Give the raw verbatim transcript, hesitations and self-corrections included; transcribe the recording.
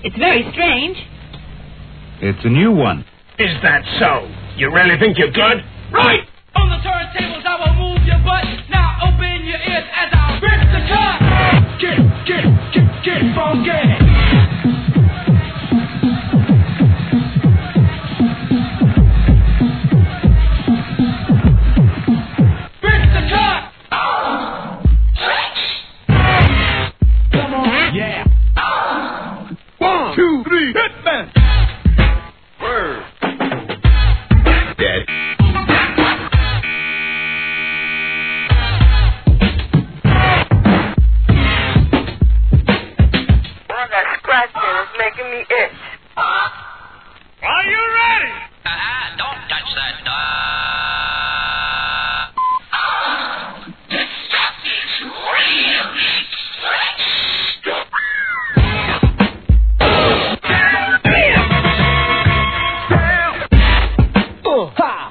It's very strange. It's a new one. Is that so? You really think you're good? Right! On the turntables, I will move your butt. Now open your ears as I rip the cut. Get, get, get, get funky. Rip the cut. Come on. Yeah. One, two, three, hit man. Word. Dead. Making me itch. Are you ready? Uh-uh, don't touch that dog. Uh, ha.